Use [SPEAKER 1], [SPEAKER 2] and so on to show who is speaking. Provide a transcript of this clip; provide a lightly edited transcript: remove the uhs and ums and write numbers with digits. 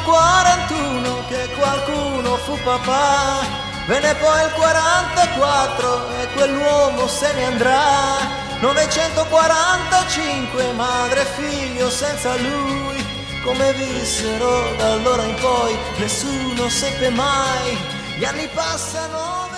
[SPEAKER 1] 41 che qualcuno fu papà, venne poi il 44 e quell'uomo se ne andrà. 945 madre e figlio senza lui, come vissero da allora in poi nessuno seppe mai. Gli anni passano